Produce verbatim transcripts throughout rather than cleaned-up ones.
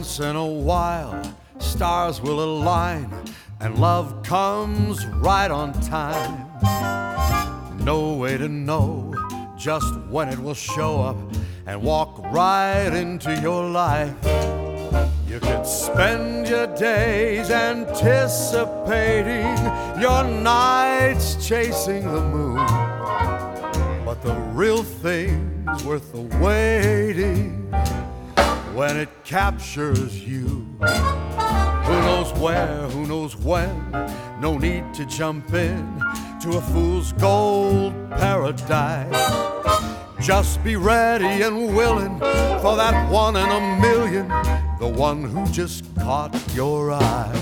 Once in a while, stars will align, and love comes right on time. No way to know just when it will show up and walk right into your life. You could spend your days anticipating, your nights chasing the moon, but the real thing's worth the waiting when it captures you. Who knows where, who knows when, no need to jump in to a fool's gold paradise. Just be ready and willing for that one in a million, the one who just caught your eye.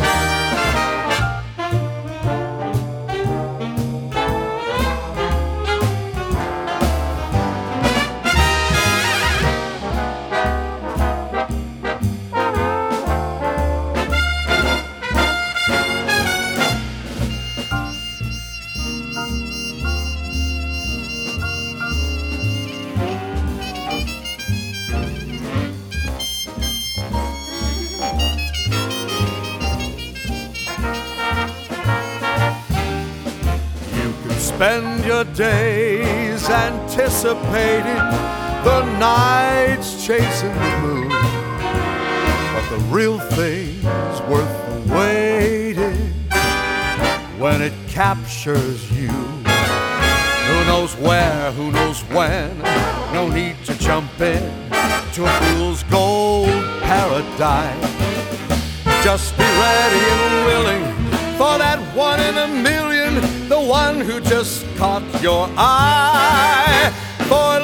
Spend your days anticipating, the nights chasing the moon, but the real thing's worth the waiting when it captures you. Who knows where, who knows when, no need to jump in to a fool's gold paradise. Just be ready and willing for that one in a million, the one who just caught your eye. For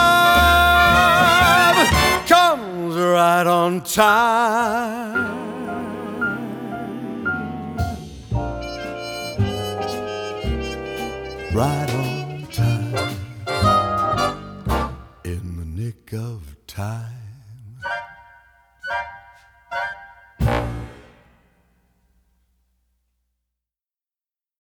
love comes right on time. Right on time. In the nick of time.